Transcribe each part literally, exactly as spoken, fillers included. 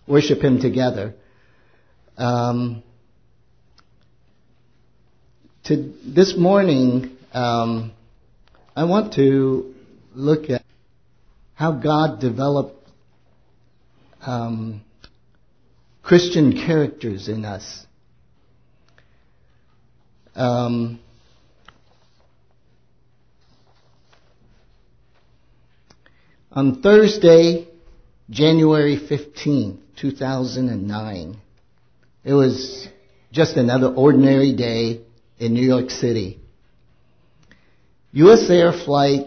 worship Him together. Um, to, this morning, um, I want to look at how God developed um, Christian characters in us. Um, on Thursday, January fifteenth, two thousand nine, it was just another ordinary day in New York City. U S Air Flight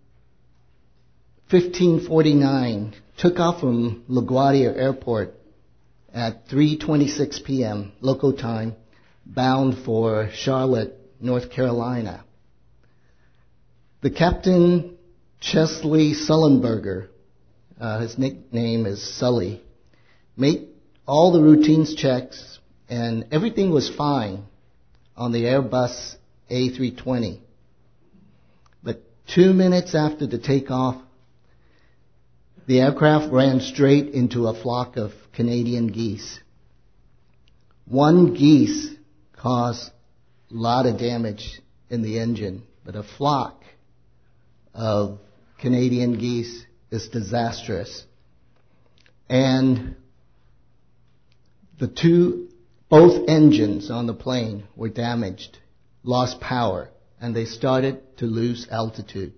fifteen forty-nine took off from LaGuardia Airport at three twenty-six p.m. local time, bound for Charlotte, North Carolina. The captain, Chesley Sullenberger, uh, his nickname is Sully, made all the routines checks, and everything was fine on the Airbus A three twenty. But two minutes after the takeoff, the aircraft ran straight into a flock of Canadian geese. One geese caused a lot of damage in the engine, but a flock of Canadian geese is disastrous. And the two, both engines on the plane were damaged, lost power, and they started to lose altitude.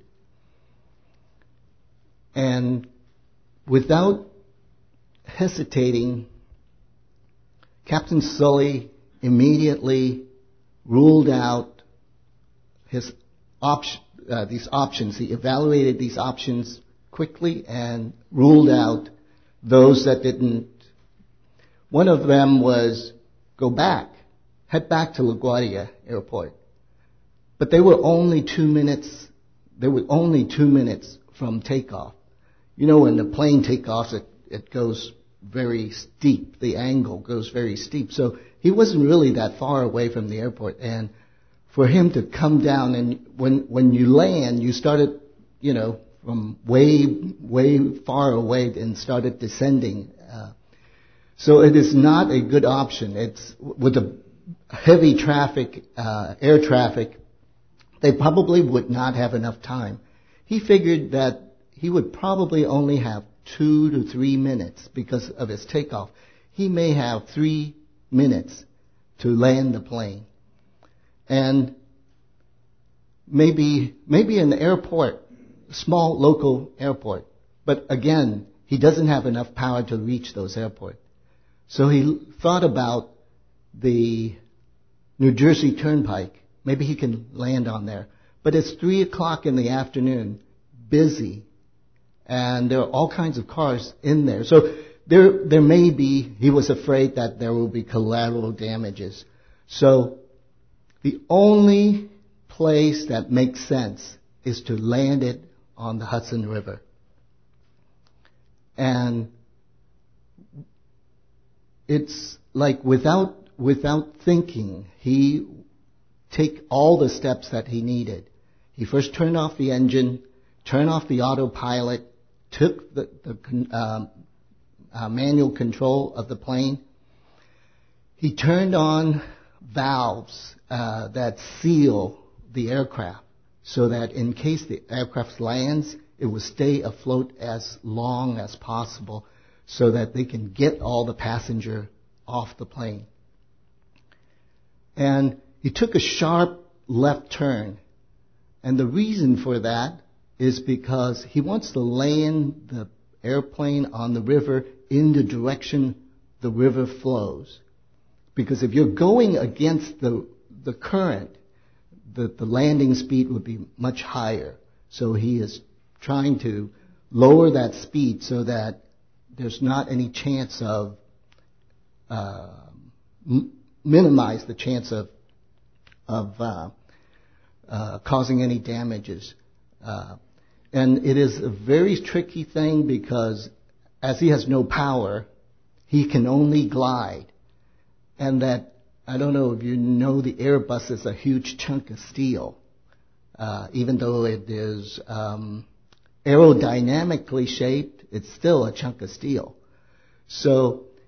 And without hesitating, Captain Sully immediately ruled out his op- uh, these options. He evaluated these options quickly and ruled out those that didn't. One of them was go back, head back to LaGuardia Airport. But they were only two minutes, they were only two minutes from takeoff. You know, when the plane takes off, it, it goes very steep. The angle goes very steep. So he wasn't really that far away from the airport. And for him to come down, and when, when you land, you started, you know, from way, way far away and started descending. Uh, so it is not a good option. It's with the heavy traffic, uh, air traffic, they probably would not have enough time. He figured that he would probably only have two to three minutes because of his takeoff. He may have three minutes to land the plane. And maybe, maybe an airport, small local airport. But again, he doesn't have enough power to reach those airports. So he thought about the New Jersey Turnpike. Maybe he can land on there. But it's three o'clock in the afternoon, busy, and there are all kinds of cars in there. So there, there may be, he was afraid that there will be collateral damages. So the only place that makes sense is to land it on the Hudson River. And it's like without, without thinking, he take all the steps that he needed. He first turned off the engine, turned off the autopilot, took the, the uh, uh, manual control of the plane. He turned on valves uh, that seal the aircraft so that in case the aircraft lands, it will stay afloat as long as possible so that they can get all the passenger off the plane. And he took a sharp left turn. And the reason for that is because he wants to land the airplane on the river in the direction the river flows. Because if you're going against the, the current, the, the landing speed would be much higher. So he is trying to lower that speed so that there's not any chance of, uh, m- minimize the chance of of uh, uh, causing any damages. Uh, and it is a very tricky thing because as he has no power, he can only glide. And that, I don't know if you know, the Airbus is a huge chunk of steel. Uh, even though it is um, aerodynamically shaped, it's still a chunk of steel. So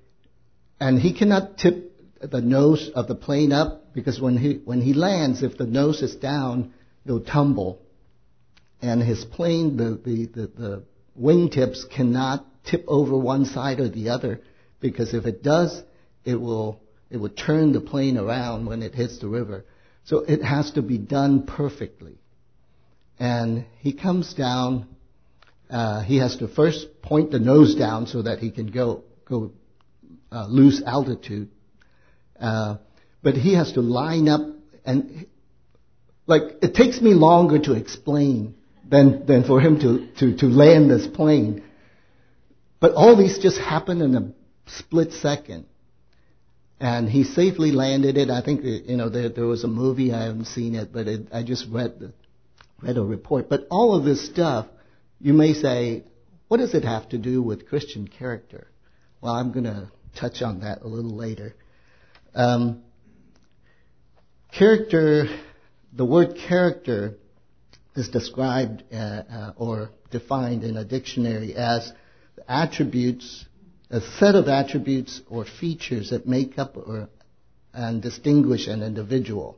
And he cannot tip the nose of the plane up, because when he when he lands, if the nose is down, it'll tumble. And his plane, the, the, the, the wingtips cannot tip over one side or the other, because if it does, it will it will turn the plane around when it hits the river. So it has to be done perfectly. And he comes down. Uh, he has to first point the nose down so that he can go go uh, lose altitude. Uh, but he has to line up, and like it takes me longer to explain than than for him to to to land this plane. But all these just happen in a split second. And he safely landed it. I think, you know, there, there was a movie, I haven't seen it, but it, I just read the, read a report. But all of this stuff, you may say, what does it have to do with Christian character? Well, I'm going to touch on that a little later. Um, character, the word character is described uh, uh, or defined in a dictionary as the attributes, a set of attributes or features that make up or and distinguish an individual.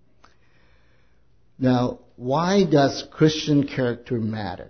Now, why does Christian character matter?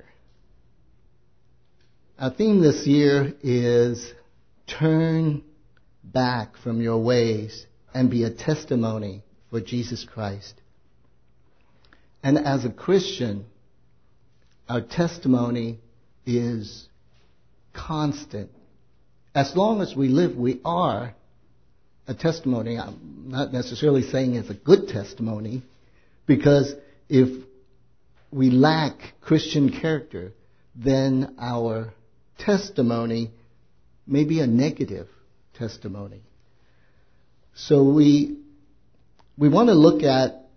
Our theme this year is turn back from your ways and be a testimony for Jesus Christ. And as a Christian, our testimony is constant. As long as we live, we are a testimony. I'm not necessarily saying it's a good testimony, because if we lack Christian character, then our testimony may be a negative testimony. So we we want to look at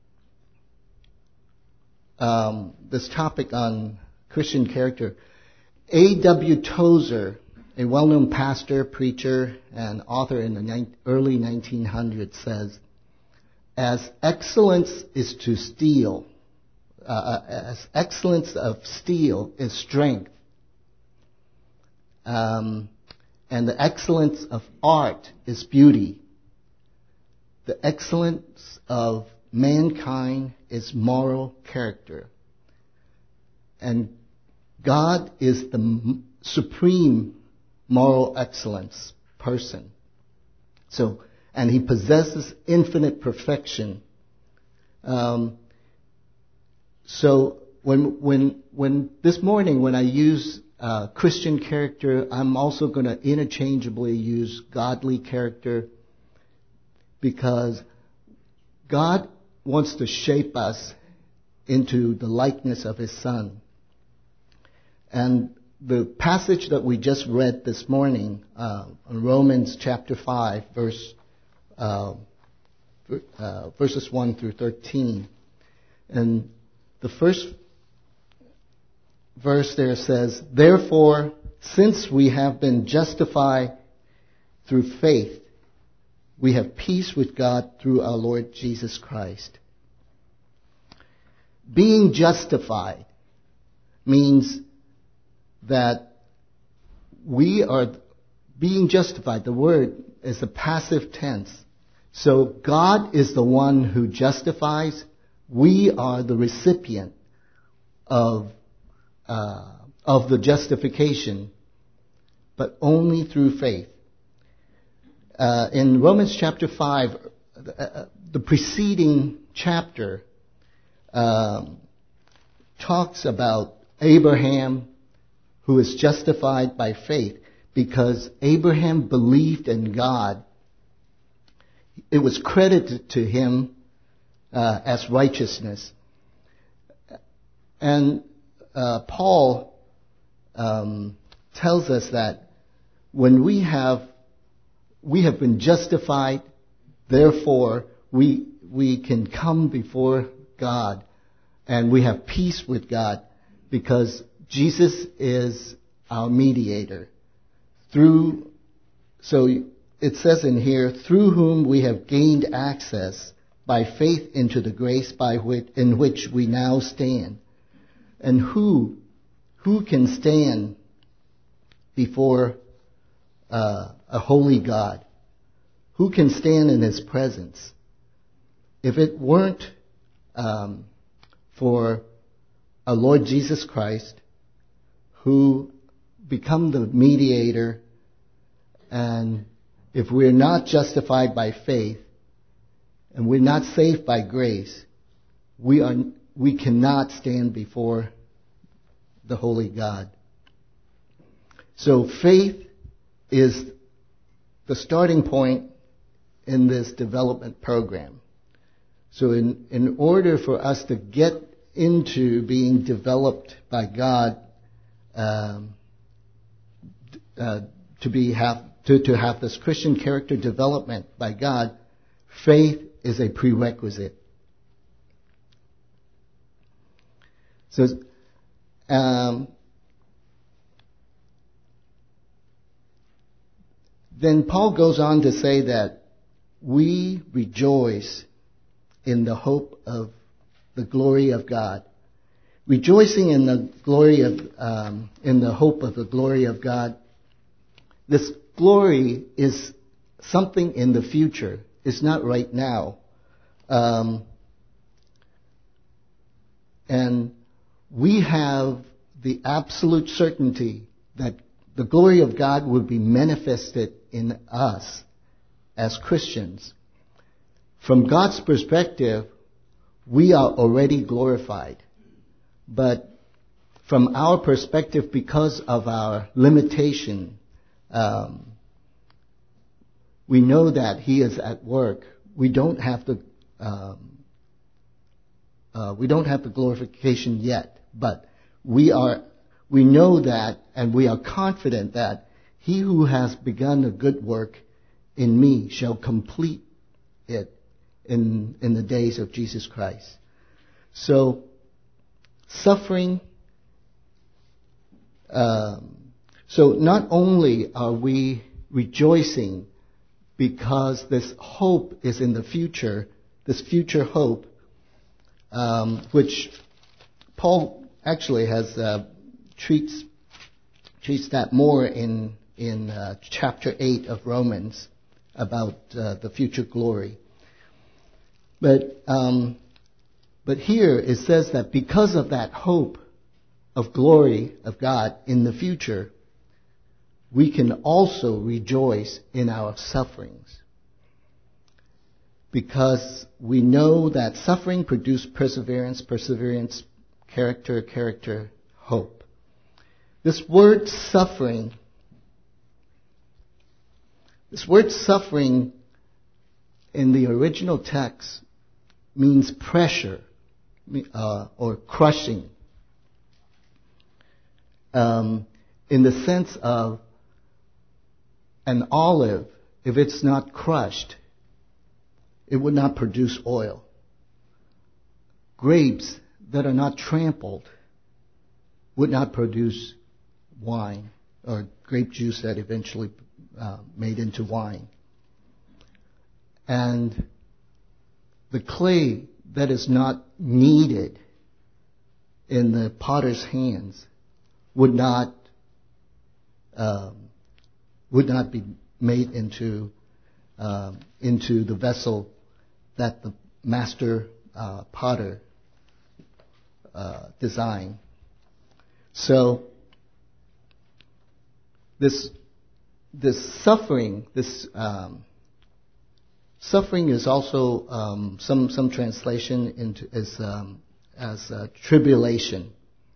um, this topic on Christian character. A W Tozer, a well-known pastor, preacher, and author in the early nineteen hundreds, says, as excellence is to steal, uh, as excellence of steel is strength, um, and the excellence of art is beauty, the excellence of mankind is moral character. And God is the supreme moral excellence person. So, and he possesses infinite perfection. Um, so when when when this morning when I use uh, Christian character, I'm also going to interchangeably use godly character, because God wants to shape us into the likeness of his Son. And the passage that we just read this morning, uh, in Romans chapter five, verse uh, uh, verses one through thirteen, and the first verse there says, "Therefore, since we have been justified through faith, we have peace with God through our Lord Jesus Christ." Being justified means that we are being justified. The word is a passive tense. So God is the one who justifies. We are the recipient of uh, of the justification, but only through faith. Uh, in Romans chapter five, uh, the preceding chapter um, talks about Abraham, who is justified by faith, because Abraham believed in God. It was credited to him uh, as righteousness. And uh, Paul um, tells us that when we have we have been justified, therefore we we can come before God and we have peace with God, because Jesus is our mediator. Through, so it says in here, through whom we have gained access by faith into the grace by which, in which we now stand. And who, who can stand before uh, a holy God? who can stand in his presence? If it weren't um, for our Lord Jesus Christ, who become the mediator, and if we're not justified by faith, and we're not saved by grace, we are we cannot stand before the holy God. So faith is the starting point in this development program. So in, in order for us to get into being developed by God, um, uh, to be have to, to have this Christian character development by God, faith is a prerequisite. So, um, then Paul goes on to say that we rejoice in the hope of the glory of God. Rejoicing in the glory of, um, in the hope of the glory of God. This glory is something in the future. It's not right now. Um, and we have the absolute certainty that the glory of God will be manifested in us as Christians. From God's perspective, we are already glorified. But from our perspective, because of our limitation, um, we know that He is at work. We don't have the um, uh, we don't have the glorification yet, but we are we know that, and we are confident that He who has begun a good work in me shall complete it in in the days of Jesus Christ. So, suffering. Um, so not only are we rejoicing because this hope is in the future, this future hope, um, which Paul actually has uh, treats treats that more in in uh, chapter eight of Romans about uh, the future glory. But um, but here it says that because of that hope of glory of God in the future, we can also rejoice in our sufferings. Because we know that suffering produces perseverance, perseverance, character, character, hope. This word suffering, this word suffering in the original text means pressure uh, or crushing. Um, in the sense of an olive, if it's not crushed, it would not produce oil. Grapes that are not trampled would not produce wine, or grape juice that eventually uh, made into wine. And the clay that is not kneaded in the potter's hands would not um, would not be made into um, into the vessel that the master uh, potter uh, designed. So this this suffering, this um, suffering is also um, some some translation into as um, as uh, tribulation.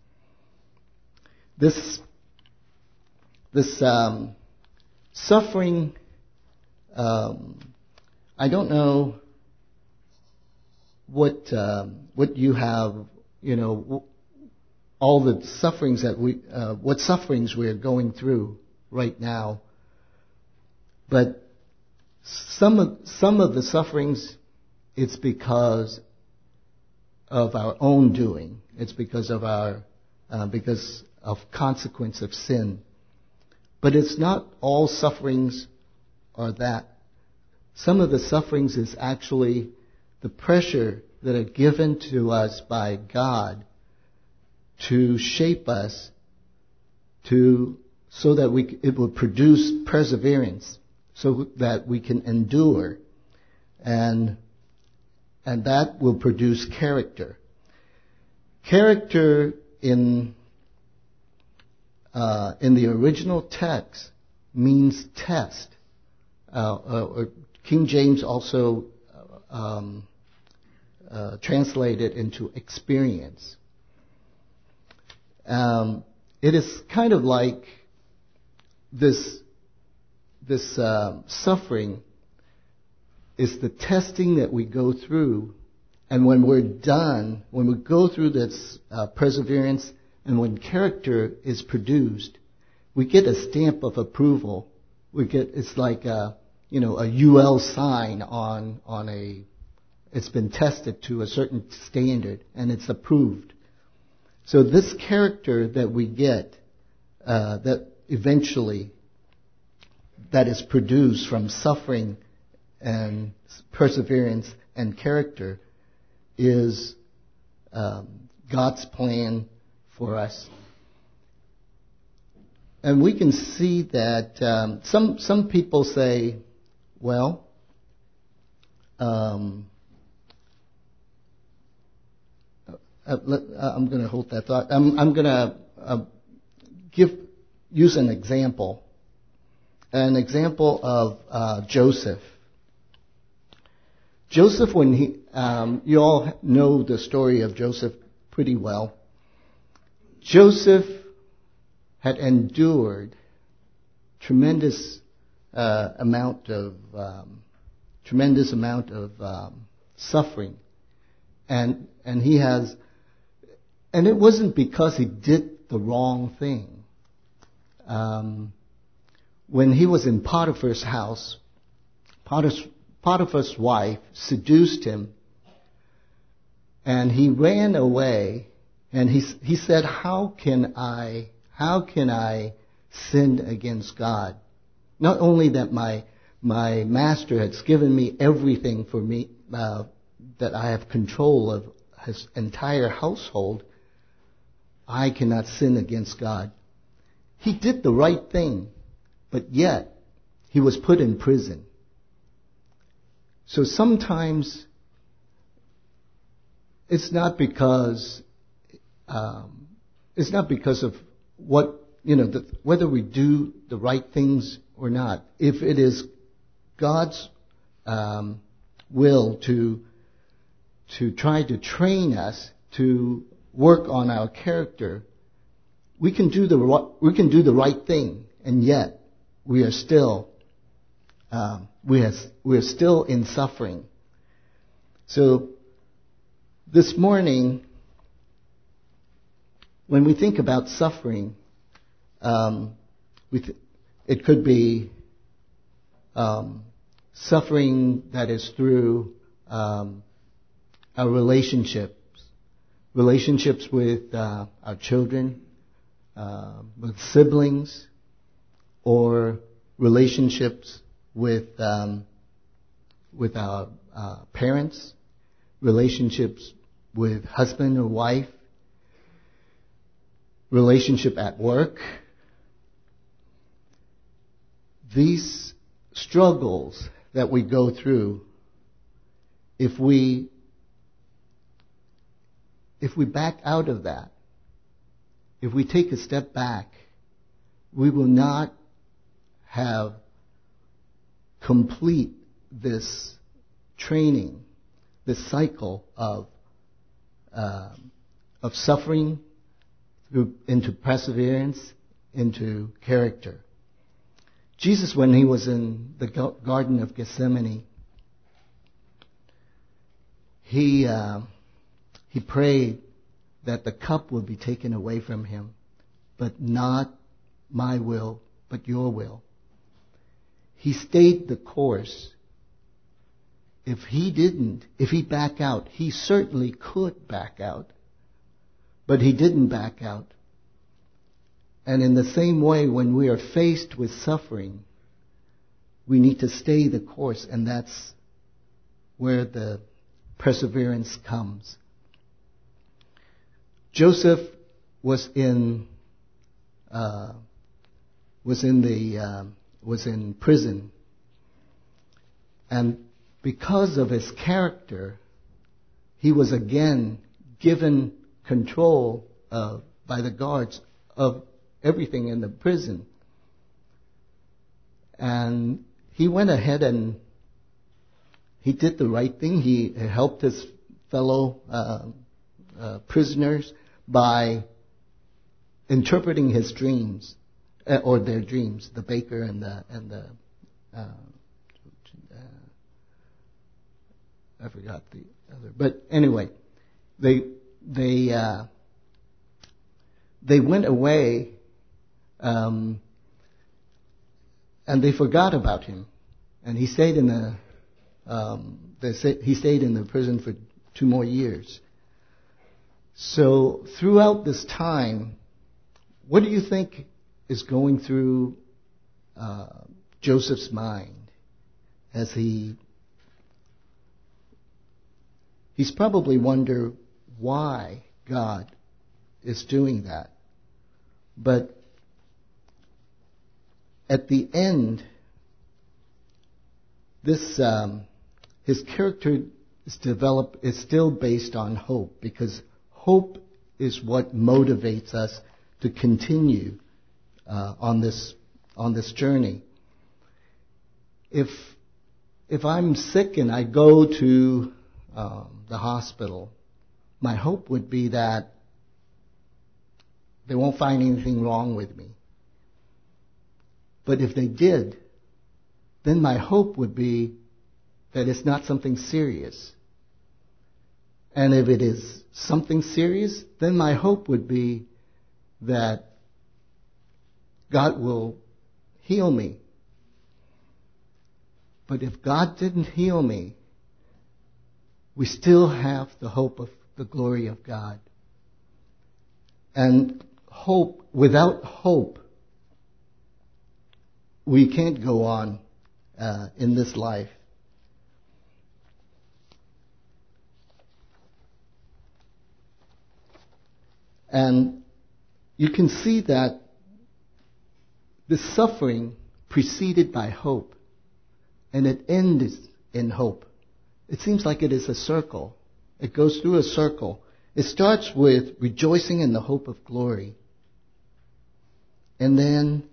This this um, suffering, um, I don't know what um, what you have, you know, all the sufferings that we, uh, what sufferings we're going through right now. But some of some of the sufferings, it's because of our own doing. It's because of our uh, because of consequence of sin. But it's not all sufferings are that. Some of the sufferings is actually the pressure that are given to us by God to shape us to so that we it will produce perseverance, so that we can endure. And, and that will produce character. Character in, uh, in the original text means test. Uh, or King James also um, uh, translated into experience. Um, it is kind of like this, this uh, suffering is the testing that we go through, and when we're done, when we go through this uh, perseverance, and when character is produced, we get a stamp of approval. We get, it's like a, you know, a U L sign on, on a, it's been tested to a certain standard and it's approved. So this character that we get, uh, that eventually, that is produced from suffering and perseverance and character is um, God's plan for us. And we can see that um, some some people say, well, um, uh, let, uh, I'm going to hold that thought. I'm, I'm going to uh, give use an example, an example of uh, Joseph. Joseph, when he, um, you all know the story of Joseph pretty well. Joseph had endured tremendous uh, amount of um, tremendous amount of um, suffering, and and he has, and it wasn't because he did the wrong thing. Um, when he was in Potiphar's house, Potiphar's, Potiphar's wife seduced him, and he ran away. And he he said, "How can I how can I sin against God? Not only that my my master has given me everything for me uh, that I have control of his entire household, I cannot sin against God." He did the right thing, but yet he was put in prison. So sometimes it's not because um, it's not because of what you know the, whether we do the right things or not. If it is God's um, will to to try to train us to work on our character, we can do the we can do the right thing, and yet we are still um, we are we are still in suffering. So this morning, when we think about suffering, um, we th- it could be um, suffering that is through um, our relationships, relationships with uh, our children, uh, with siblings, or relationships with um, with our uh, parents, relationships with husband or wife, relationship at work. These struggles that we go through, if we if we back out of that, if we take a step back, we will not have complete this training, this cycle of uh, of suffering through, into perseverance, into character. Jesus, when he was in the Garden of Gethsemane, he uh, he prayed that the cup would be taken away from him, but not my will, but your will. He stayed the course. If he didn't, if he backed out, he certainly could back out, but he didn't back out. And in the same way, when we are faced with suffering, we need to stay the course, and that's where the perseverance comes. Joseph was in uh, was in the uh, was in prison, And because of his character, he was again given control of, by the guards of everything in the prison. And he went ahead and he did the right thing. He helped his fellow uh, uh, prisoners by interpreting his dreams, uh, or their dreams, the baker and the and the uh, uh, I forgot the other, but anyway, they they uh, they went away, um, and they forgot about him, and he stayed in the um, they say, he stayed in the prison for two more years. So throughout this time, what do you think is going through uh, Joseph's mind as he he's probably wonder why God is doing that. But at the end, this um, his character is developed is still based on hope, because hope is what motivates us to continue uh, on this on this journey. If if I'm sick and I go to um, the hospital, my hope would be that they won't find anything wrong with me. But if they did, then my hope would be that it's not something serious. And if it is something serious, then my hope would be that God will heal me. But if God didn't heal me, we still have the hope of the glory of God. And hope, without hope, we can't go on uh, in this life. And you can see that the suffering preceded by hope, and it ends in hope. It seems like it is a circle. It goes through a circle. It starts with rejoicing in the hope of glory. And then,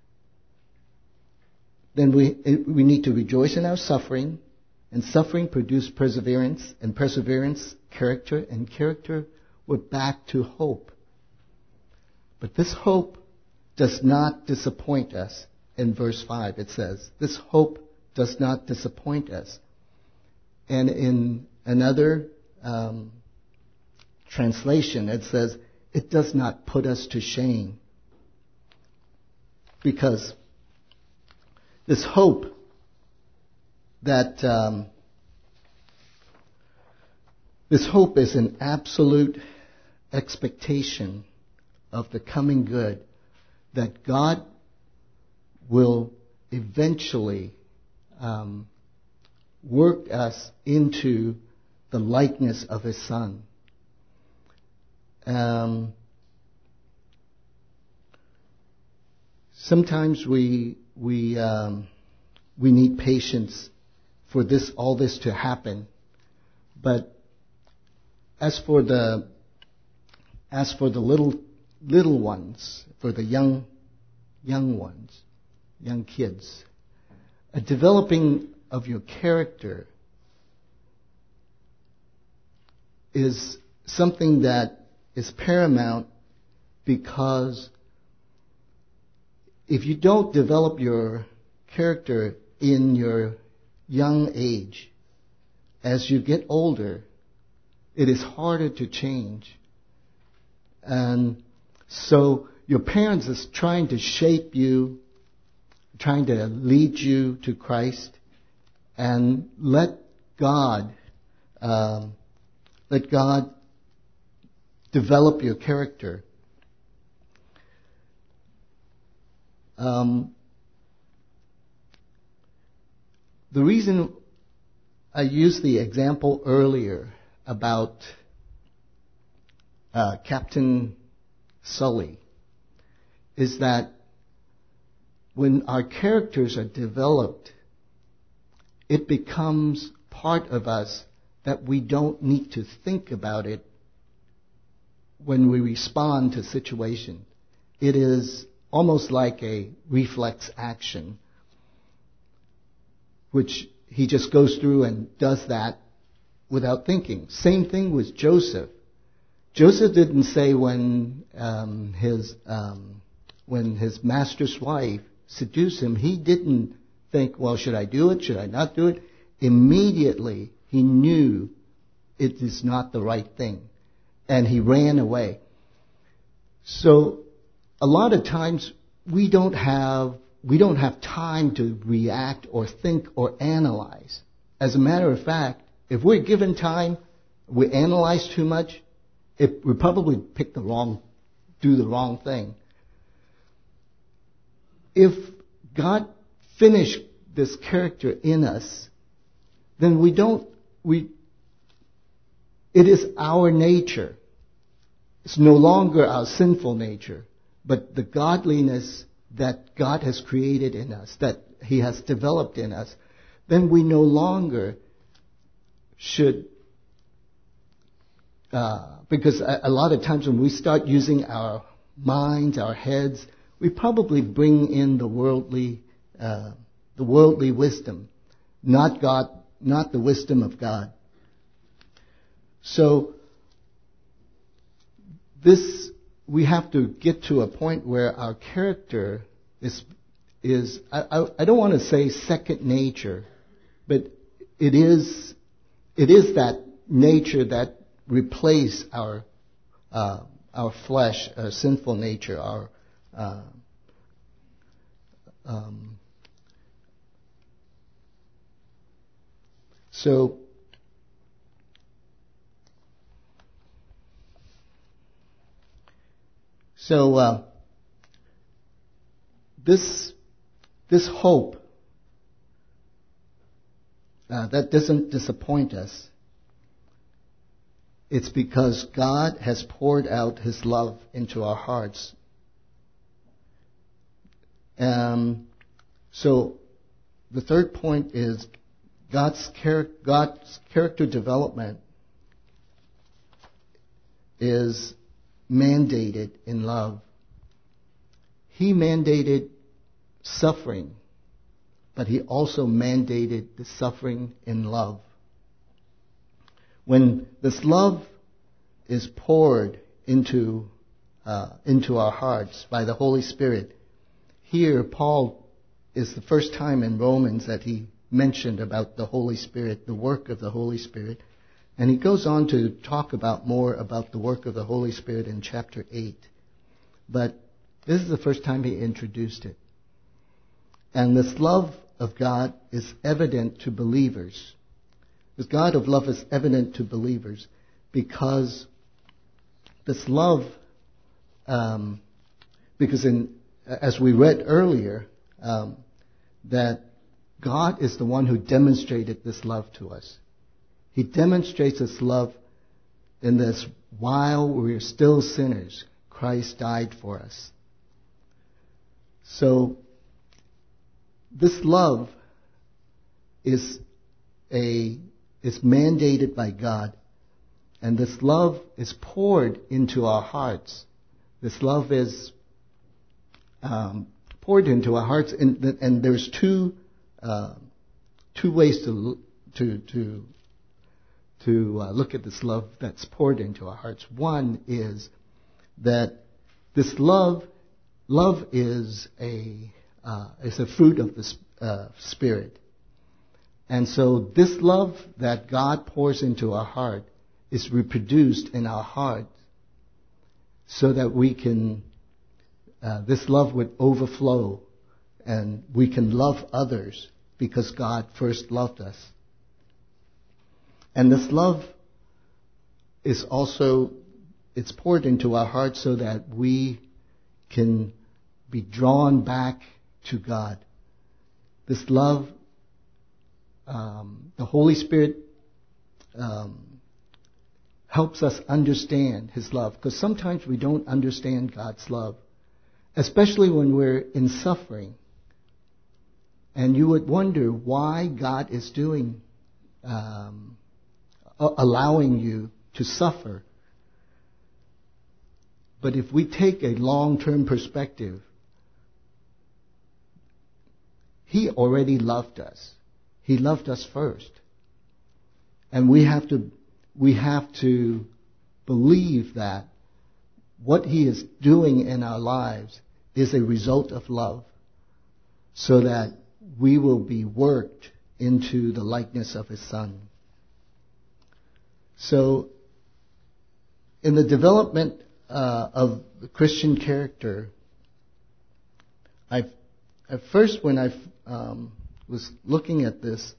then we, we need to rejoice in our suffering, and suffering produces perseverance, and perseverance, character, and character, we're back to hope. But this hope does not disappoint us. In verse five it says, this hope does not disappoint us. And in another um, translation it says, it does not put us to shame. Because this hope that um, this hope is an absolute expectation of the coming good, that God will eventually um, work us into the likeness of His Son. Um, sometimes we we um, we need patience for this all this to happen, but as for the as for the little little ones, for the young young ones, young kids, a developing of your character is something that is paramount, because if you don't develop your character in your young age, as you get older, it is harder to change. And so your parents is trying to shape you, trying to lead you to Christ, and let God, um, let God develop your character. Um, the reason I used the example earlier about uh, Captain Sully is that when our characters are developed it becomes part of us that we don't need to think about it when we respond to situations. It is almost like a reflex action, which he just goes through and does that without thinking. Same thing with Joseph. Joseph didn't say when um, his um, when his master's wife seduced him, he didn't think, well, should I do it? Should I not do it? Immediately, he knew it is not the right thing, and he ran away. So, a lot of times we don't have we don't have time to react or think or analyze. As a matter of fact, if we're given time, we analyze too much, it, we probably pick the wrong, do the wrong thing. If God finished this character in us, then we don't, we, it is our nature. It's no longer our sinful nature, but the godliness that God has created in us, that He has developed in us. Then we no longer should, uh, because a, a lot of times when we start using our minds, our heads, we probably bring in the worldly, uh, the worldly wisdom, not God, not the wisdom of God. So this, we have to get to a point where our character is, is I, I, I don't want to say second nature, but it is, it is that nature that replaces our, uh, our flesh, our sinful nature, our, uh, um, so, So uh, this this hope uh, that doesn't disappoint us. It's because God has poured out His love into our hearts. Um, so the third point is God's, char- God's character development is mandated in love. He mandated suffering, but He also mandated the suffering in love. When this love is poured into uh, into our hearts by the Holy Spirit, here Paul is the first time in Romans that he mentioned about the Holy Spirit, the work of the Holy Spirit. And he goes on to talk about more about the work of the Holy Spirit in chapter eight. But this is the first time he introduced it. And this love of God is evident to believers. This God of love is evident to believers because this love, um, because in, as we read earlier, um, that God is the one who demonstrated this love to us. He demonstrates His love in this: while we're still sinners, Christ died for us. So, this love is a is mandated by God, and this love is poured into our hearts. This love is um, poured into our hearts, and, and there's two uh, two ways to to to. to uh, look at this love that's poured into our hearts. One is that this love, love is a uh, is a fruit of the uh, Spirit, and so this love that God pours into our heart is reproduced in our heart, so that we can uh, this love would overflow, and we can love others because God first loved us. And this love is also, it's poured into our hearts so that we can be drawn back to God. This love, um, the Holy Spirit um, helps us understand His love, because sometimes we don't understand God's love, especially when we're in suffering. And you would wonder why God is doing, um, allowing you to suffer. But if we take a long-term perspective, He already loved us. He loved us first. And we have to, we have to believe that what He is doing in our lives is a result of love, so that we will be worked into the likeness of His Son. So, in the development uh, of the Christian character, I at first when I um, was looking at this,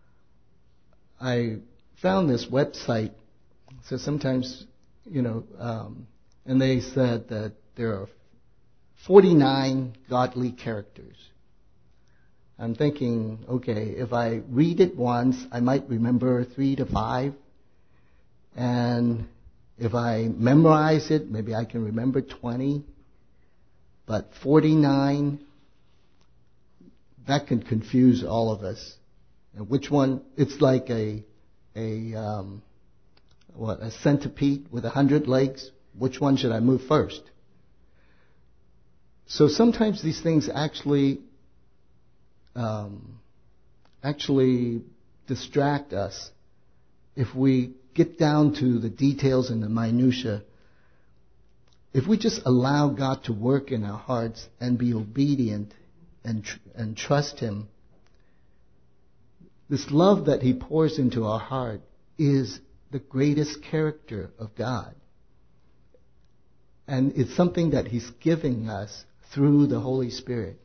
I found this website. So sometimes, you know, um, and they said that there are forty-nine godly characters. I'm thinking, okay, if I read it once, I might remember three to five. And if I memorize it, maybe I can remember twenty. But forty-nine, that can confuse all of us. And which one? It's like a a um, what a centipede with a hundred legs. Which one should I move first? So sometimes these things actually um, actually distract us if we get down to the details and the minutia. If we just allow God to work in our hearts and be obedient and tr- and trust Him, this love that He pours into our heart is the greatest character of God. And it's something that He's giving us through the Holy Spirit.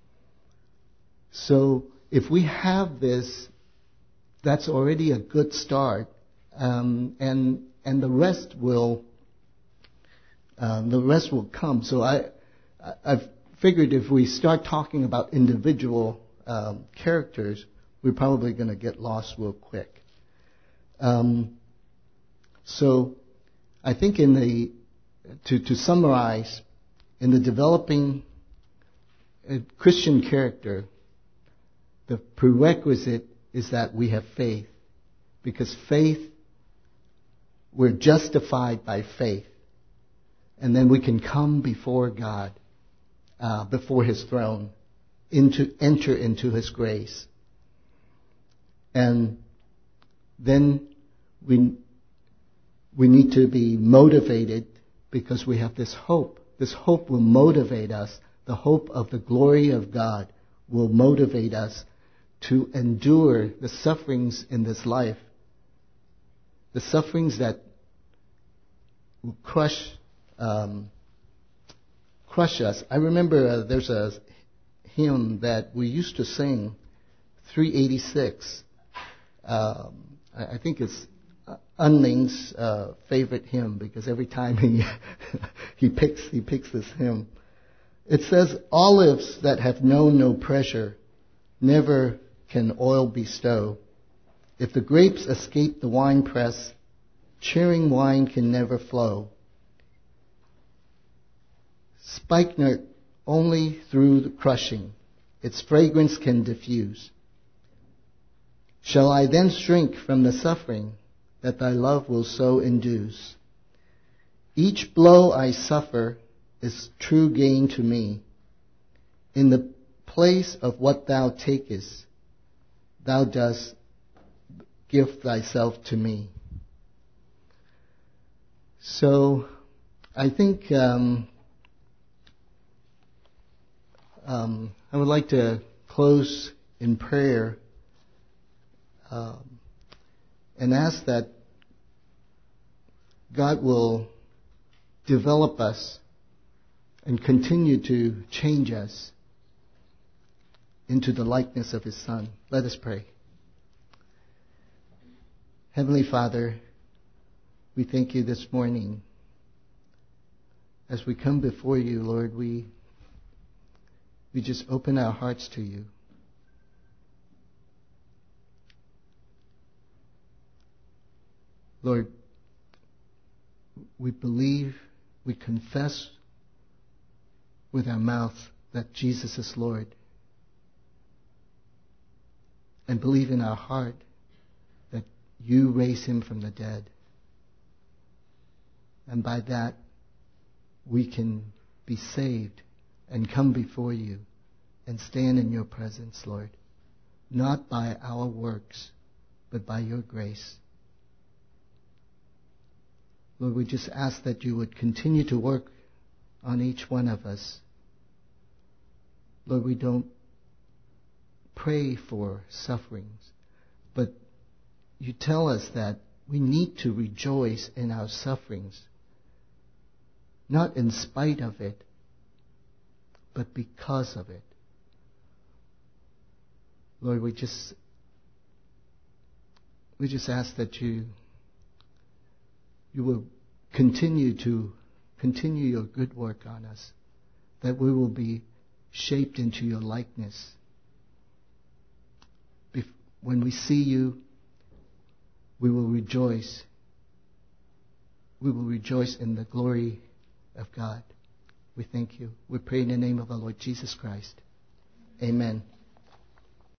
So if we have this, that's already a good start, um, and and the rest will um, the rest will come. So I I've figured if we start talking about individual um, characters, we're probably going to get lost real quick. Um, so I think in the to to summarize, in the developing uh, Christian character, the prerequisite is that we have faith. Because faith, we're justified by faith. And then we can come before God, uh, before His throne, into enter into His grace. And then we we need to be motivated because we have this hope. This hope will motivate us. The hope of the glory of God will motivate us to endure the sufferings in this life. The sufferings that will crush um, crush us. I remember uh, there's a hymn that we used to sing, three eighty-six. Um, I, I think it's Unling's uh, favorite hymn because every time he he picks he picks this hymn. It says, "Olives that have known no pressure never can oil bestow. If the grapes escape the winepress, cheering wine can never flow. Spikenard only through the crushing, its fragrance can diffuse. Shall I then shrink from the suffering that thy love will so induce? Each blow I suffer is true gain to me. In the place of what thou takest, thou dost give thyself to me." So I think um, um, I would like to close in prayer um, and ask that God will develop us and continue to change us into the likeness of His Son. Let us pray. Heavenly Father, we thank You this morning. As we come before You, Lord, we we just open our hearts to You. Lord, we believe, we confess with our mouth that Jesus is Lord. and believe in our heart that you raised him from the dead. And by that, we can be saved and come before you and stand in your presence, Lord, not by our works, but by your grace. Lord, we just ask that you would continue to work on each one of us. Lord, we don't pray for sufferings, but you tell us that we need to rejoice in our sufferings, not in spite of it, but because of it. Lord, we just we just ask that you you will continue to continue your good work on us, that we will be shaped into your likeness. Bef- when we see you, we will rejoice. We will rejoice in the glory of God. We thank you. We pray in the name of our Lord Jesus Christ. Amen.